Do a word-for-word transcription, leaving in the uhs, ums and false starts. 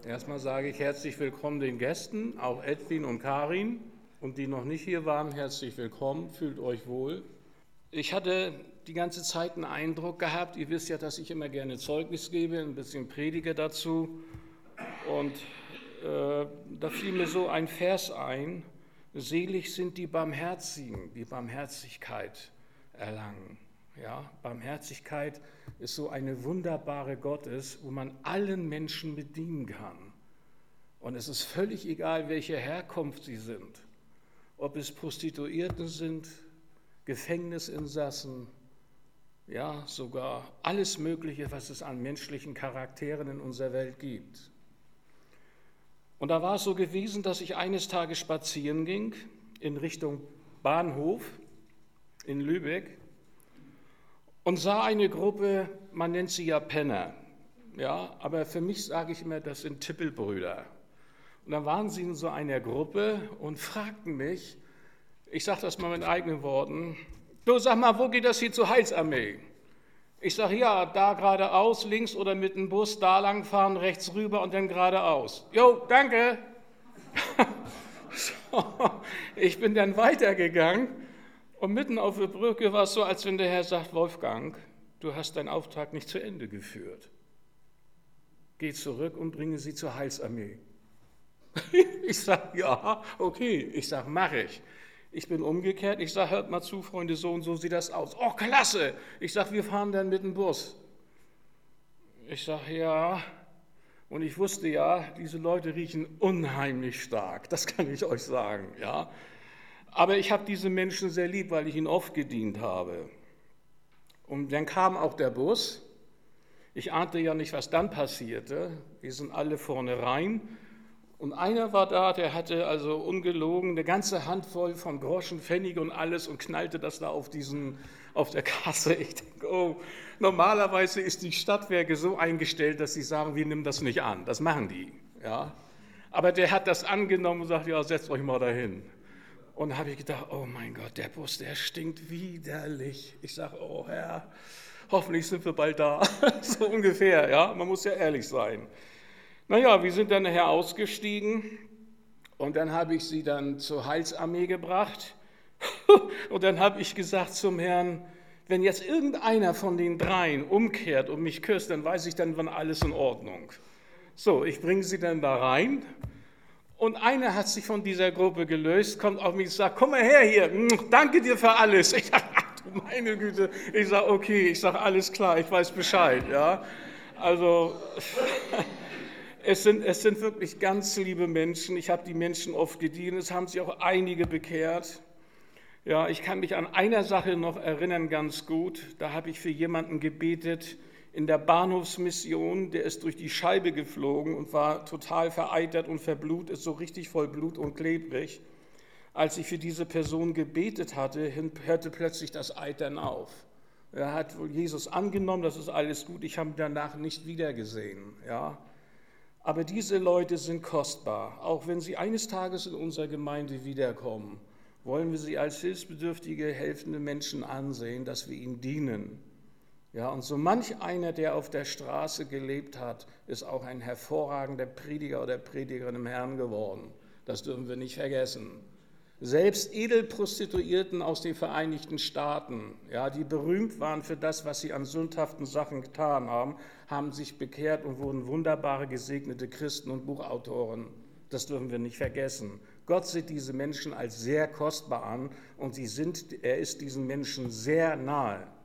Erstmal sage ich herzlich willkommen den Gästen, auch Edwin und Karin. Und die noch nicht hier waren, herzlich willkommen, fühlt euch wohl. Ich hatte die ganze Zeit einen Eindruck gehabt, ihr wisst ja, dass ich immer gerne Zeugnis gebe, ein bisschen predige dazu. Und äh, da fiel mir so ein Vers ein: Selig sind die Barmherzigen, die Barmherzigkeit erlangen. Ja, Barmherzigkeit ist so eine wunderbare Gottes, wo man allen Menschen bedienen kann. Und es ist völlig egal, welche Herkunft sie sind. Ob es Prostituierten sind, Gefängnisinsassen, ja, sogar alles Mögliche, was es an menschlichen Charakteren in unserer Welt gibt. Und da war es so gewesen, dass ich eines Tages spazieren ging in Richtung Bahnhof in Lübeck und sah eine Gruppe, man nennt sie ja Penner, ja, aber für mich sage ich immer, das sind Tippelbrüder. Und dann waren sie in so einer Gruppe und fragten mich, ich sage das mal mit eigenen Worten, du sag mal, wo geht das hier zur Heilsarmee? Ich sage, ja, da geradeaus, links oder mit dem Bus, da lang fahren, rechts rüber und dann geradeaus. Jo, danke. So, ich bin dann weitergegangen und mitten auf der Brücke war es so, als wenn der Herr sagt, Wolfgang, du hast deinen Auftrag nicht zu Ende geführt. Geh zurück und bringe sie zur Heilsarmee. Ich sage, ja, okay. Ich sage, mache ich. Ich bin umgekehrt. Ich sage, hört mal zu, Freunde, so und so sieht das aus. Oh, klasse. Ich sage, wir fahren dann mit dem Bus. Ich sage, ja. Und ich wusste ja, diese Leute riechen unheimlich stark. Das kann ich euch sagen, ja. Aber ich habe diese Menschen sehr lieb, weil ich ihnen oft gedient habe. Und dann kam auch der Bus. Ich ahnte ja nicht, was dann passierte. Wir sind alle vorne rein. Und einer war da, der hatte also ungelogen eine ganze Handvoll von Groschen, Pfennige und alles und knallte das da auf, diesen, auf der Kasse. Ich denke, oh, normalerweise ist die Stadtwerke so eingestellt, dass sie sagen, wir nehmen das nicht an. Das machen die. Ja. Aber der hat das angenommen und sagt, ja, setzt euch mal dahin. Und da habe ich gedacht, oh mein Gott, der Bus, der stinkt widerlich. Ich sage, oh Herr, hoffentlich sind wir bald da. So ungefähr, ja, man muss ja ehrlich sein. Naja, wir sind dann nachher ausgestiegen und dann habe ich sie dann zur Heilsarmee gebracht. Und dann habe ich gesagt zum Herrn, wenn jetzt irgendeiner von den dreien umkehrt und mich küsst, dann weiß ich, dann war alles in Ordnung. So, ich bringe sie dann da rein. Und einer hat sich von dieser Gruppe gelöst, kommt auf mich und sagt, komm mal her hier, danke dir für alles. Ich sage, ach du meine Güte. Ich sage, okay, ich sage, alles klar, ich weiß Bescheid. Ja? Also, es sind, es sind wirklich ganz liebe Menschen. Ich habe die Menschen oft gedient, es haben sich auch einige bekehrt. Ja, ich kann mich an einer Sache noch erinnern, ganz gut. Da habe ich für jemanden gebetet, in der Bahnhofsmission, der ist durch die Scheibe geflogen und war total vereitert und verblutet, ist so richtig voll Blut und klebrig. Als ich für diese Person gebetet hatte, hörte plötzlich das Eitern auf. Er hat wohl Jesus angenommen, das ist alles gut, ich habe ihn danach nicht wiedergesehen. Ja. Aber diese Leute sind kostbar. Auch wenn sie eines Tages in unserer Gemeinde wiederkommen, wollen wir sie als hilfsbedürftige, helfende Menschen ansehen, dass wir ihnen dienen. Ja, und so manch einer, der auf der Straße gelebt hat, ist auch ein hervorragender Prediger oder Predigerin im Herrn geworden. Das dürfen wir nicht vergessen. Selbst Edelprostituierten aus den Vereinigten Staaten, ja, die berühmt waren für das, was sie an sündhaften Sachen getan haben, haben sich bekehrt und wurden wunderbare, gesegnete Christen und Buchautoren. Das dürfen wir nicht vergessen. Gott sieht diese Menschen als sehr kostbar an und sie sind, er ist diesen Menschen sehr nahe.